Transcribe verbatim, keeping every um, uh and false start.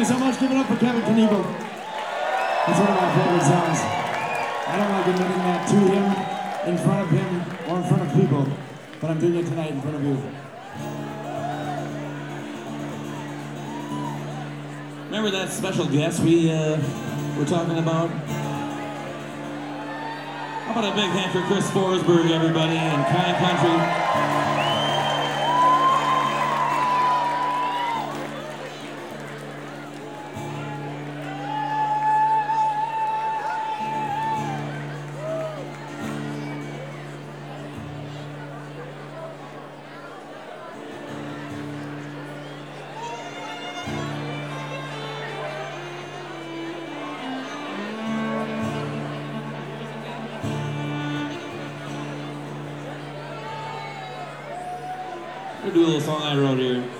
you so much. Give it up for Kevin Knievel. It's one of my favorite songs. I don't like admitting that to him, in front of him, or in front of people, but I'm doing it tonight in front of you. Remember that special guest we uh, were talking about? How about a big hand for Chris Forsberg, everybody, and Kind Country? We'll do a little song I wrote here.